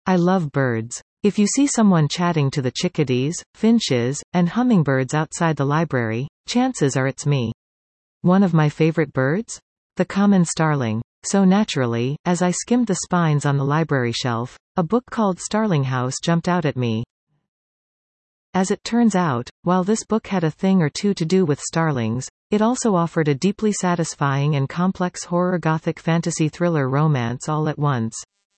I love birds. If you see someone chatting to the chickadees, finches, and hummingbirds outside the library, chances are it's me. One of my favorite birds? The common starling. So naturally, as I skimmed the spines on the library shelf, a book called Starling House jumped out at me. As it turns out, while this book had a thing or two to do with starlings, it also offered a deeply satisfying and complex horror gothic fantasy thriller romance all at once.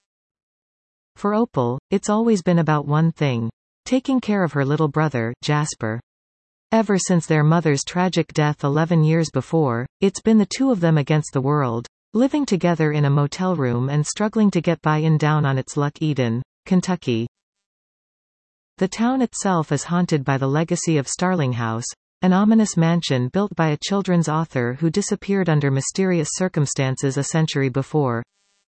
For Opal, it's always been about one thing: taking care of her little brother, Jasper. Ever since their mother's tragic death 11 years before, it's been the two of them against the world, living together in a motel room and struggling to get by in down on its luck Eden, Kentucky. The town itself is haunted by the legacy of Starling House, an ominous mansion built by a children's author who disappeared under mysterious circumstances a century before.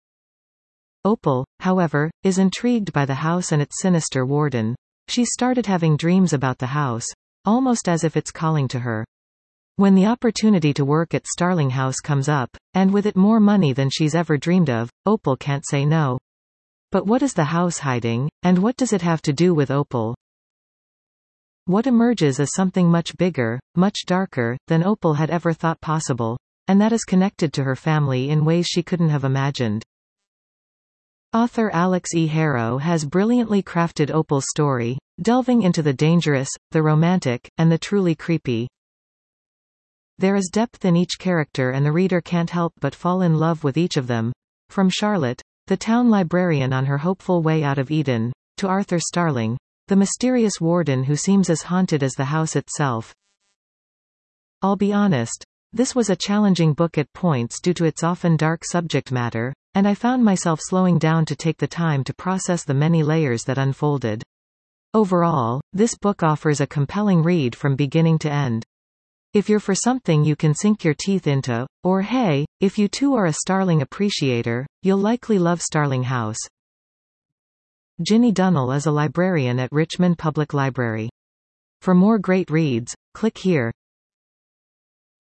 Opal, however, is intrigued by the house and its sinister warden. She started having dreams about the house, almost as if it's calling to her. When the opportunity to work at Starling House comes up, and with it more money than she's ever dreamed of, Opal can't say no. But what is the house hiding, and what does it have to do with Opal? What emerges is something much bigger, much darker, than Opal had ever thought possible, and that is connected to her family in ways she couldn't have imagined. Author Alex E. Harrow has brilliantly crafted Opal's story, delving into the dangerous, the romantic, and the truly creepy. There is depth in each character and the reader can't help but fall in love with each of them. From Charlotte, the town librarian on her hopeful way out of Eden, to Arthur Starling, the mysterious warden who seems as haunted as the house itself. I'll be honest, this was a challenging book at points due to its often dark subject matter, and I found myself slowing down to take the time to process the many layers that unfolded. Overall, this book offers a compelling read from beginning to end. If you're for something you can sink your teeth into, or hey, if you too are a Starling appreciator, you'll likely love Starling House. Ginny Dunnell is a librarian at Richmond Public Library. For more great reads, click here.